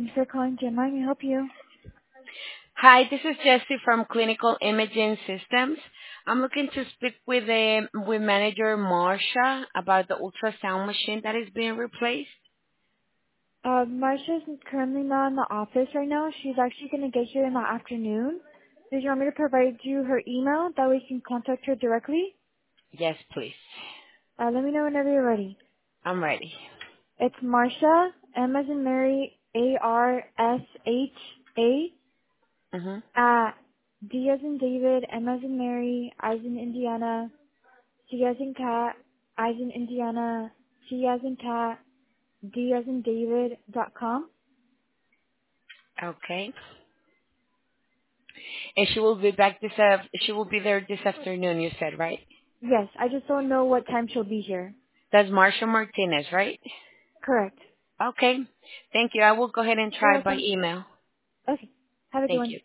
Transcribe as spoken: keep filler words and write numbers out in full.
Thanks for calling Jim. I can help you. Hi, this is Jessie from Clinical Imaging Systems. I'm looking to speak with um with manager Marsha about the ultrasound machine that is being replaced. Uh, Marsha's currently not in the office right now. She's actually going to get here in the afternoon. Did you want me to provide you her email? That way you can contact her directly. Yes, please. Uh, let me know whenever you're ready. I'm ready. It's Marsha, M as in Mary, A R S H A, Mhm. at D as in David, M as in Mary, I as in Indiana, C as in cat, I as in Indiana, C as in cat, D as in David dot com. Okay. And she will be back this af- she will be there this afternoon, you said, right? Yes, I just don't know what time she'll be here. That's Marsha Martinez, right? Correct. Okay. Thank you. I will go ahead and You're try by welcome. email. Okay. Have a good Thank one. you.